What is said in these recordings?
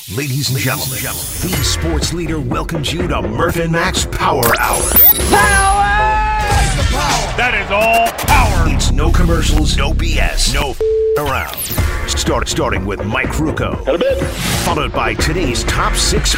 Ladies and gentlemen, the sports leader welcomes you to Murph and Max Power Hour. Power! That is all power. It's no commercials, no BS, no around. Starting with Mike Ruocco. Followed by today's top six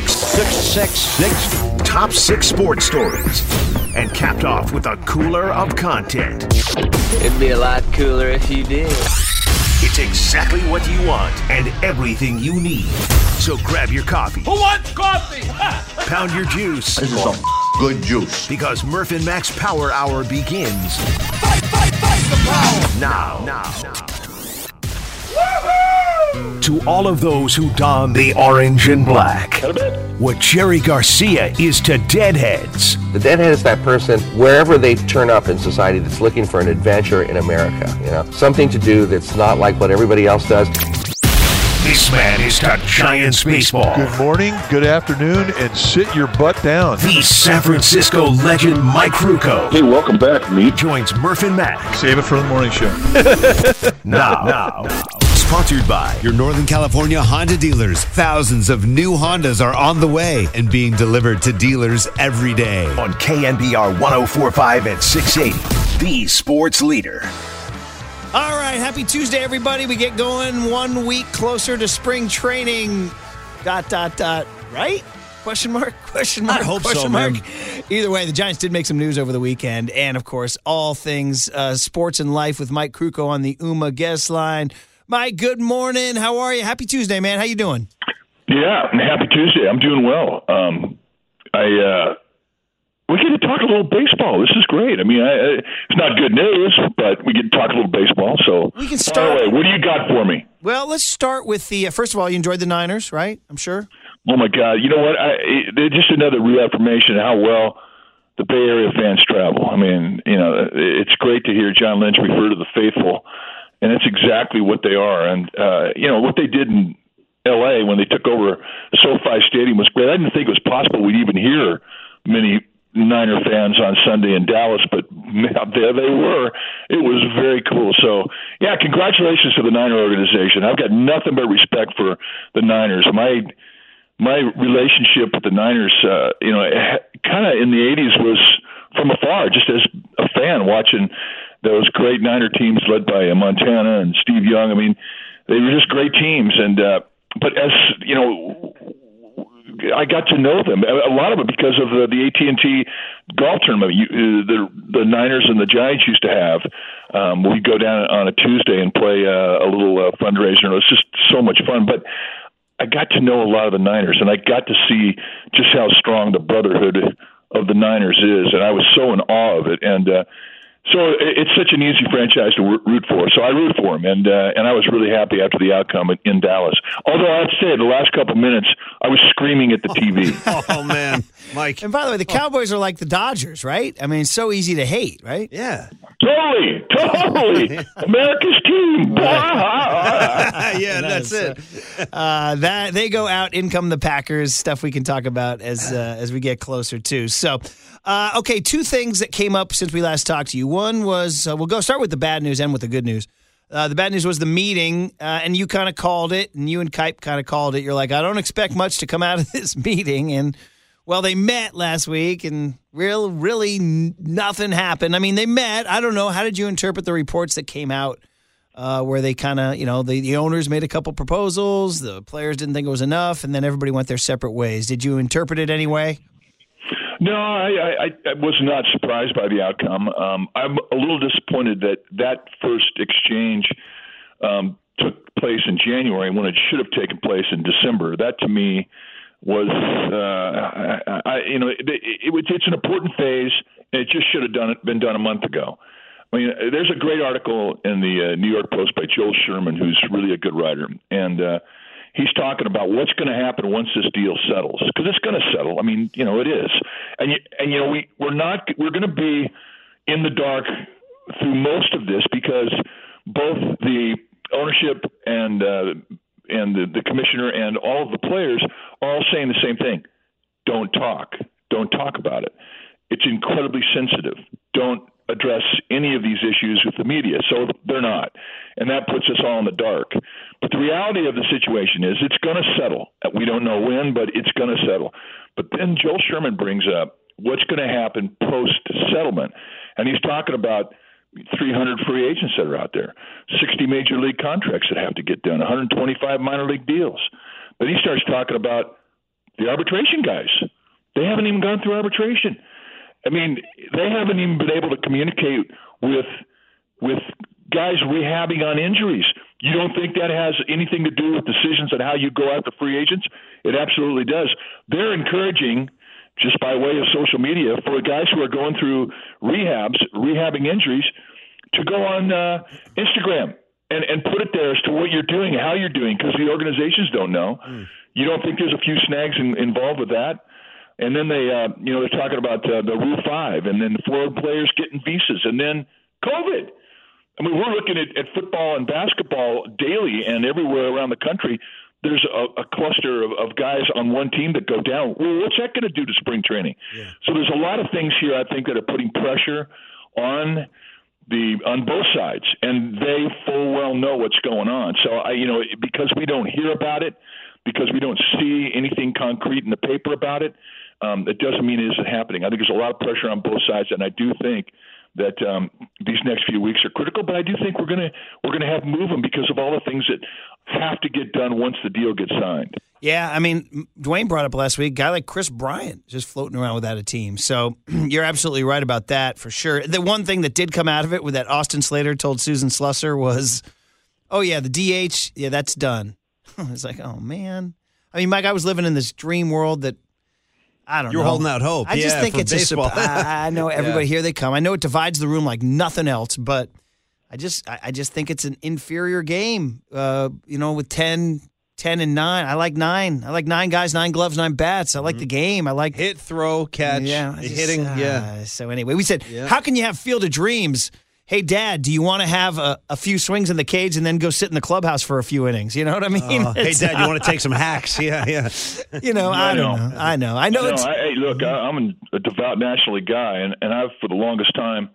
sports stories. And capped off with a cooler of content. It'd be a lot cooler if you did. It's exactly what you want and everything you need. So grab your coffee. Who wants coffee? Pound your juice. This is some good juice. Because Murph and Max Power Hour begins Fight the power. now. To all of those who don the orange and black, what Jerry Garcia is to deadheads. The deadhead is that person, wherever they turn up in society, that's looking for an adventure in America. Something to do that's not like what everybody else does. This man is to Giants baseball. Good morning, good afternoon, and sit your butt down. The San Francisco legend Mike Ruocco. Hey, welcome back, meat. Joins Murph and Max. Save it for the morning show. Now. Sponsored by your Northern California Honda dealers. Thousands of new Hondas are on the way and being delivered to dealers every day. On KNBR 104.5 and 680, the sports leader. All right, happy Tuesday, everybody. We get going 1 week closer to spring training. ... Right? Question mark? I hope question so, mark. man. Either way, the Giants did make some news over the weekend. And, of course, all things sports and life with Mike Ruocco on the UMA guest line. Mike, good morning. How are you? Happy Tuesday, man. How you doing? Yeah, happy Tuesday. I'm doing well. We get to talk a little baseball. This is great. I mean, it's not good news, but we get to talk a little baseball. So, we can start. By the way, what do you got for me? Well, let's start with the first of all, you enjoyed the Niners, right? I'm sure. Oh my God! You know what? They're just another reaffirmation of how well the Bay Area fans travel. I mean, it's great to hear John Lynch refer to the faithful, and it's exactly what they are. And what they did in L.A. when they took over SoFi Stadium was great. I didn't think it was possible we'd even hear many Niner fans on Sunday in Dallas, but there they were. It was very cool. So, yeah, congratulations to the Niner organization. I've got nothing but respect for the Niners. My relationship with the Niners, kind of in the 80s was from afar, just as a fan watching those great Niner teams led by Montana and Steve Young. I mean, they were just great teams. And but as I got to know them, a lot of it because of the AT&T golf tournament the Niners and the Giants used to have. We'd go down on a Tuesday and play a little fundraiser. It was just so much fun. But I got to know a lot of the Niners, and I got to see just how strong the brotherhood of the Niners is, and I was so in awe of it. And so it's such an easy franchise to root for. So I root for him, and I was really happy after the outcome in Dallas. Although I have to say, the last couple minutes, I was screaming at the TV. Oh, man. Mike. And by the way, the Cowboys are like the Dodgers, right? I mean, it's so easy to hate, right? Yeah. Totally. America's team. Yeah, that's it. That they go out, in come the Packers. Stuff we can talk about as we get closer to. So, okay, two things that came up since we last talked to you. One was we'll start with the bad news and with the good news. The bad news was the meeting, and you kind of called it, and you and Kipe kind of called it. You're like, I don't expect much to come out of this meeting, and well, they met last week, and really nothing happened. I mean, they met. I don't know. How did you interpret the reports that came out where they kind of, the owners made a couple proposals, the players didn't think it was enough, and then everybody went their separate ways? Did you interpret it anyway? No, I was not surprised by the outcome. I'm a little disappointed that first exchange took place in January when it should have taken place in December. That, to me, was it's an important phase, and it just should have been done a month ago. I mean, there's a great article in the New York Post by Joel Sherman, who's really a good writer, and he's talking about what's going to happen once this deal settles, because it's going to settle. I mean, it is, and we're going to be in the dark through most of this because both the ownership and the commissioner and all of the players are all saying the same thing. Don't talk about it. It's incredibly sensitive. Don't address any of these issues with the media. So they're not. And that puts us all in the dark. But the reality of the situation is it's going to settle. We don't know when, but it's going to settle. But then Joel Sherman brings up what's going to happen post-settlement. And he's talking about 300 free agents that are out there, 60 major league contracts that have to get done, 125 minor league deals. But he starts talking about the arbitration guys. They haven't even gone through arbitration. I mean, they haven't even been able to communicate with guys rehabbing on injuries. You don't think that has anything to do with decisions on how you go after free agents? It absolutely does. They're encouraging, just by way of social media, for guys who are going through rehabbing injuries, to go on Instagram and put it there as to what you're doing, how you're doing, because the organizations don't know. You don't think there's a few snags involved with that? And then they're talking about the Rule 5, and then the foreign players getting visas, and then COVID. I mean, we're looking at football and basketball daily, and everywhere around the country, there's a cluster of guys on one team that go down. Well, what's that going to do to spring training? Yeah. So there's a lot of things here, I think, that are putting pressure on both sides, and they full well know what's going on. So, because we don't hear about it, because we don't see anything concrete in the paper about it, it doesn't mean it isn't happening. I think there's a lot of pressure on both sides, and I do think that these next few weeks are critical. But I do think we're gonna have movement because of all the things that have to get done once the deal gets signed. Yeah, I mean, Dwayne brought up last week, a guy like Chris Bryant just floating around without a team. So you're absolutely right about that for sure. The one thing that did come out of it with that Austin Slater told Susan Slusser was, oh, yeah, the DH, yeah, that's done. It's like, oh, man. I mean, Mike, I was living in this dream world that, I don't know. You're holding out hope. I just think it's baseball. I know everybody here they come. I know it divides the room like nothing else, but I just think it's an inferior game. With 10 and 9. I like 9. I like 9 guys, 9 gloves, 9 bats. I like the game. I like hit, throw, catch, hitting. So anyway, we said, how can you have Field of Dreams? Hey, Dad, do you want to have a few swings in the cage and then go sit in the clubhouse for a few innings? You know what I mean? Hey, Dad, you want to take some hacks? Yeah. I know. Hey, look, I'm a devout National League guy, and I've, for the longest time,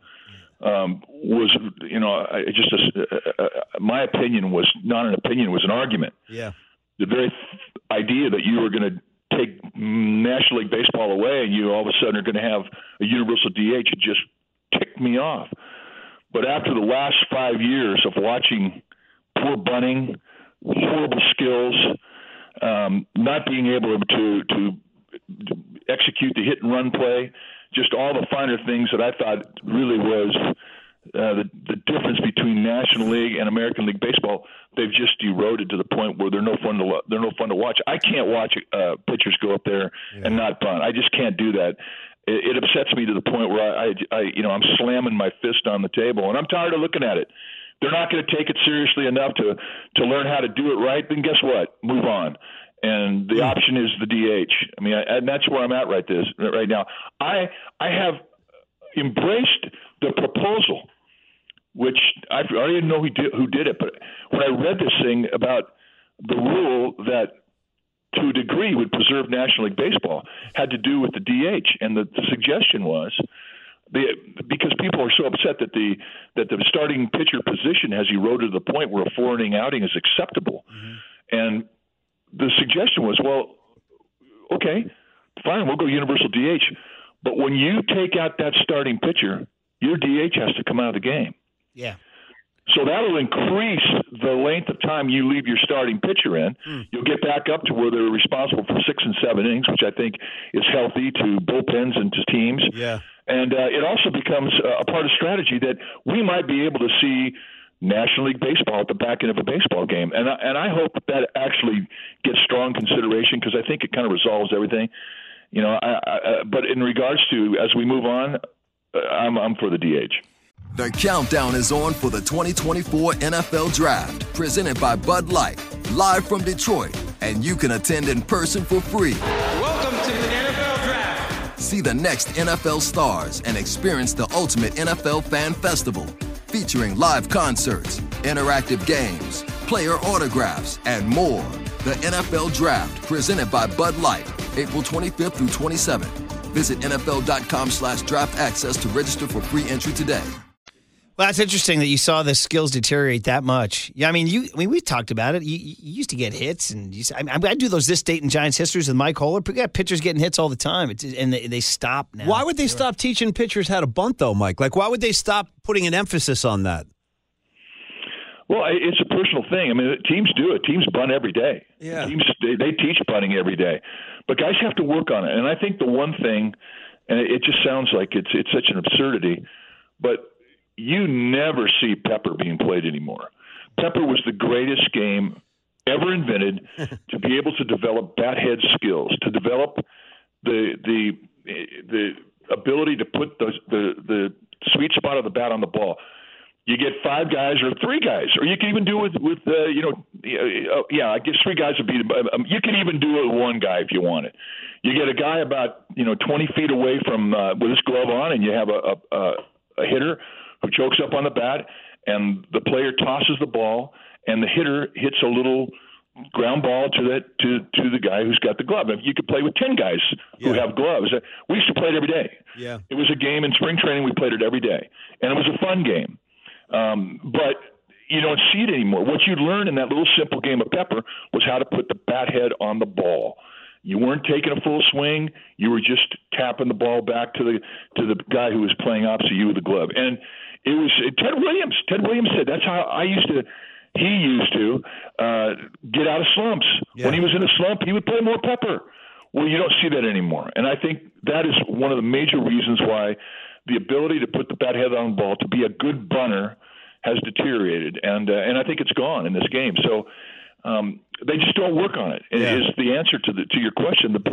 my opinion was not an opinion, it was an argument. Yeah. The very idea that you were going to take National League Baseball away and you all of a sudden are going to have a universal DH, it just ticked me off. But after the last 5 years of watching poor bunting, horrible skills, not being able to execute the hit and run play, just all the finer things that I thought really was the difference between National League and American League Baseball, they've just eroded to the point where they're no fun to watch. I can't watch pitchers go up there and not bunt. I just can't do that. It upsets me to the point where I'm slamming my fist on the table, and I'm tired of looking at it. They're not going to take it seriously enough to learn how to do it right. Then guess what? Move on. And the option is the DH. I mean, and that's where I'm at right now. I have embraced the proposal, which I already know who did it. But when I read this thing about the rule that, to a degree, would preserve National League Baseball, had to do with the DH, and the suggestion was because people are so upset that the starting pitcher position has eroded to the point where a 4-inning outing is acceptable, and the suggestion was, well, okay, fine, we'll go universal DH, but when you take out that starting pitcher, your DH has to come out of the game. Yeah. So that'll increase the length of time you leave your starting pitcher in. You'll get back up to where they're responsible for 6 and 7 innings, which I think is healthy to bullpens and to teams. Yeah. And it also becomes a part of strategy that we might be able to see National League Baseball at the back end of a baseball game. And I hope that actually gets strong consideration because I think it kind of resolves everything. But in regards to, as we move on, I'm for the DH. The countdown is on for the 2024 NFL Draft, presented by Bud Light, live from Detroit, and you can attend in person for free. Welcome to the NFL Draft. See the next NFL stars and experience the ultimate NFL fan festival, featuring live concerts, interactive games, player autographs, and more. The NFL Draft, presented by Bud Light, April 25th through 27th. Visit NFL.com/draft access to register for free entry today. Well, that's interesting that you saw the skills deteriorate that much. Yeah, I mean, we talked about it. You used to get hits, and I do those This Date in Giants histories with Mike Holler. We got pitchers getting hits all the time, and they stop now. Why would they stop teaching pitchers how to bunt, though, Mike? Like, why would they stop putting an emphasis on that? Well, it's a personal thing. I mean, teams do it. Teams bunt every day. Yeah. Teams they teach bunting every day, but guys have to work on it. And I think the one thing, and it just sounds like it's such an absurdity, but you never see pepper being played anymore. Pepper was the greatest game ever invented to be able to develop bat head skills, to develop the ability to put the sweet spot of the bat on the ball. You get 5 guys or 3 guys, or you can even do it with I guess 3 guys would be. You can even do it with 1 guy if you want it. You get a guy about 20 feet away from with his glove on, and you have a hitter who chokes up on the bat, and the player tosses the ball, and the hitter hits a little ground ball to the guy who's got the glove. If you could play with 10 guys who have gloves, we used to play it every day. Yeah, it was a game in spring training. We played it every day, and it was a fun game. But you don't see it anymore. What you learned in that little simple game of pepper was how to put the bat head on the ball. You weren't taking a full swing. You were just tapping the ball back to the guy who was playing opposite you with the glove. And it was Ted Williams. Ted Williams said that's how he used to get out of slumps. Yeah. When he was in a slump, he would play more pepper. Well, you don't see that anymore. And I think that is one of the major reasons why the ability to put the bat head on the ball, to be a good bunter, has deteriorated, and I think it's gone in this game. So they just don't work on it. Is the answer to your question. The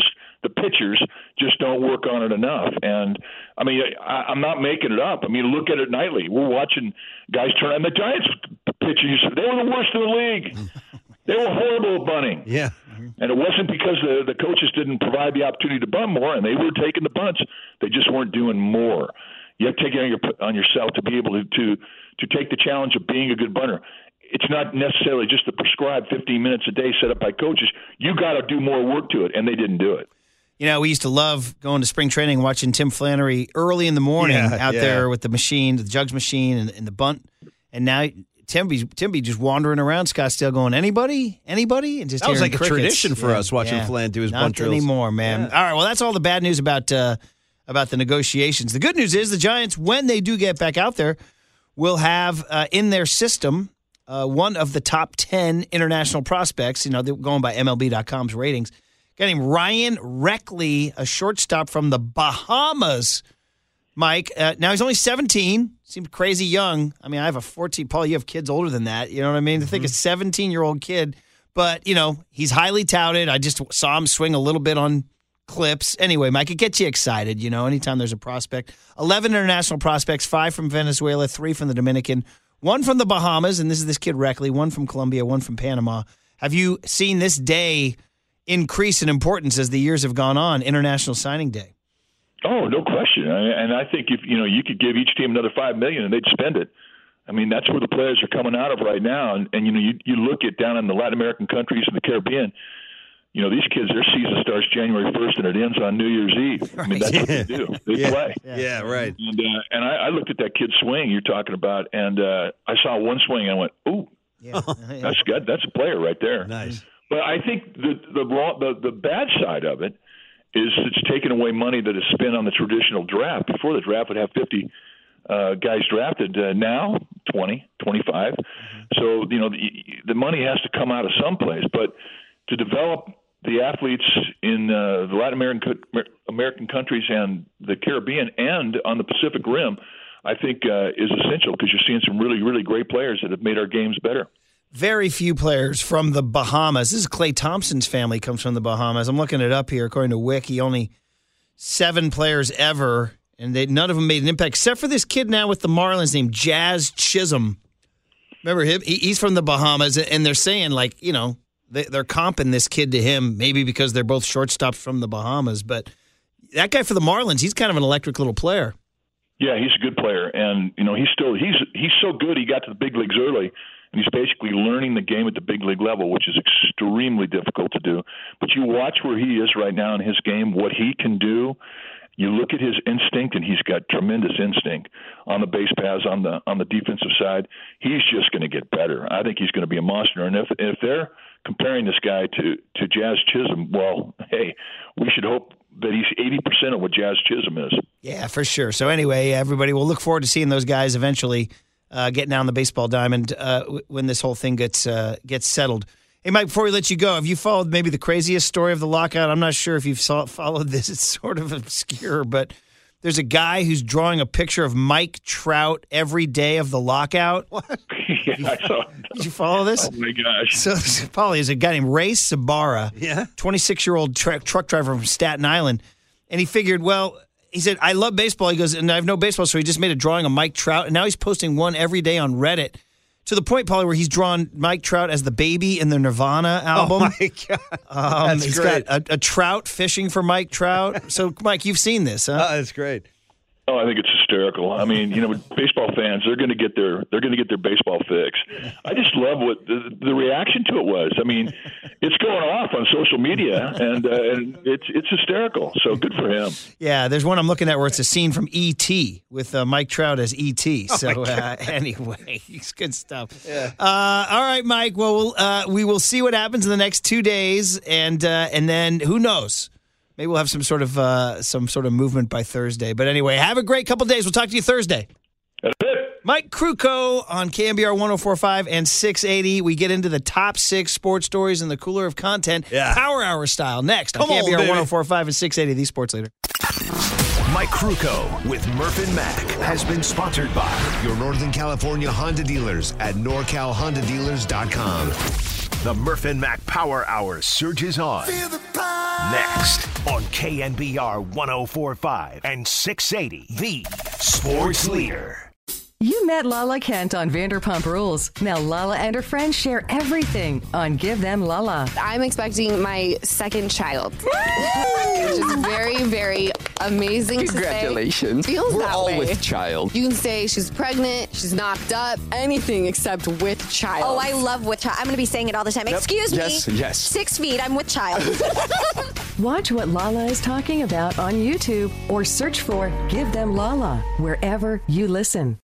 pitchers just don't work on it enough. And I mean, I'm not making it up. I mean, look at it nightly. We're watching guys turn on the Giants pitchers. They were the worst in the league. They were horrible at bunting. Yeah. And it wasn't because the coaches didn't provide the opportunity to bunt more, and they were taking the bunts. They just weren't doing more. You have to take it on yourself to be able to take the challenge of being a good bunter. It's not necessarily just the prescribed 15 minutes a day set up by coaches. You got to do more work to it, and they didn't do it. We used to love going to spring training, watching Tim Flannery early in the morning out there with the machine, the jugs machine, and the bunt. And now Tim be just wandering around Scottsdale going, anybody? And just that was like crickets. A tradition for us watching Flan do his bunt drills. Not anymore, man. Yeah. All right, well, that's all the bad news about the negotiations. The good news is the Giants, when they do get back out there, will have in their system one of the top 10 international prospects. They're going by MLB.com's ratings. A guy named Ryan Reckley, a shortstop from the Bahamas. Mike, now he's only 17. Seems crazy young. I mean, I have a 14. Paul, you have kids older than that. You know what I mean? To think a 17-year-old kid. But, he's highly touted. I just saw him swing a little bit on clips. Anyway, Mike, it gets you excited, anytime there's a prospect. 11 international prospects, 5 from Venezuela, 3 from the Dominican, 1 from the Bahamas, and this is this kid Reckley, 1 from Colombia, 1 from Panama. Have you seen this day increase in importance as the years have gone on, International Signing Day? Oh, no question. And I think if you could give each team another $5 million and they'd spend it. I mean, that's where the players are coming out of right now. And you look at down in the Latin American countries and the Caribbean, these kids, their season starts January 1st and it ends on New Year's Eve. Right. I mean, that's what they do. They play. Yeah, right. And I looked at that kid swing you're talking about, and I saw one swing and I went, ooh, that's good. That's a player right there. Nice. But I think the bad side of it is it's taken away money that is spent on the traditional draft. Before the draft would have 50 guys drafted. Now 20, 25. So the money has to come out of someplace. But to develop the athletes in the Latin American countries and the Caribbean and on the Pacific Rim, I think is essential because you're seeing some really, really great players that have made our games better. Very few players from the Bahamas. This is Klay Thompson's family comes from the Bahamas. I'm looking it up here. According to Wiki, only 7 players ever, and none of them made an impact, except for this kid now with the Marlins named Jazz Chisholm. Remember him? He's from the Bahamas, and they're saying, they're comping this kid to him, maybe because they're both shortstops from the Bahamas. But that guy for the Marlins, he's kind of an electric little player. Yeah, he's a good player, and he's so good. He got to the big leagues early. And he's basically learning the game at the big league level, which is extremely difficult to do. But you watch where he is right now in his game, what he can do. You look at his instinct, and he's got tremendous instinct on the base paths, on the defensive side. He's just going to get better. I think he's going to be a monster. And if they're comparing this guy to Jazz Chisholm, well, hey, we should hope that he's 80% of what Jazz Chisholm is. Yeah, for sure. So anyway, everybody, we'll look forward to seeing those guys eventually getting down the baseball diamond when this whole thing gets settled. Hey, Mike, before we let you go, have you followed maybe the craziest story of the lockout? I'm not sure if you've followed this. It's sort of obscure, but there's a guy who's drawing a picture of Mike Trout every day of the lockout. What? Yeah, I saw it. Did you follow this? Oh, my gosh. So, Paulie, there's a guy named Ray Sabara, 26-year-old truck driver from Staten Island, and he figured, well, he said, I love baseball. He goes, and I have no baseball, so he just made a drawing of Mike Trout, and now he's posting one every day on Reddit. To the point, Paulie, where he's drawn Mike Trout as the baby in the Nirvana album. Oh, my God. He's great. got a trout fishing for Mike Trout. So, Mike, you've seen this, huh? That's great. Oh, I think it's hysterical. I mean, baseball fans, they're going to get their baseball fix. I just love what the reaction to it was. I mean, it's going off on social media, and it's hysterical. So good for him. Yeah, there's one I'm looking at where it's a scene from E.T. with Mike Trout as E.T. So anyway, it's good stuff. Yeah. All right, Mike. Well, we will see what happens in the next 2 days, and then who knows? Maybe we'll have some sort of movement by Thursday. But anyway, have a great couple days. We'll talk to you Thursday. That's it. Mike Krukow on KMBR 104.5 and 680. We get into the top 6 sports stories in the cooler of content, Power Hour style, next on KMBR 104.5 and 680, the sports leader. Mike Krukow with Murph and Mac has been sponsored by your Northern California Honda dealers at NorCalHondaDealers.com. The Murph and Mac Power Hour surges on. Next on KNBR 104.5 and 680, the sports leader. You met Lala Kent on Vanderpump Rules. Now Lala and her friends share everything on Give Them Lala. I'm expecting my second child, which is very, very amazing. Congratulations. To say. Feels We're that all way. with child. You can say she's pregnant, she's knocked up, anything except with child. Oh, I love with child. I'm going to be saying it all the time. Yep. Excuse me. Yes. 6 feet, I'm with child. Watch what Lala is talking about on YouTube or search for Give Them Lala wherever you listen.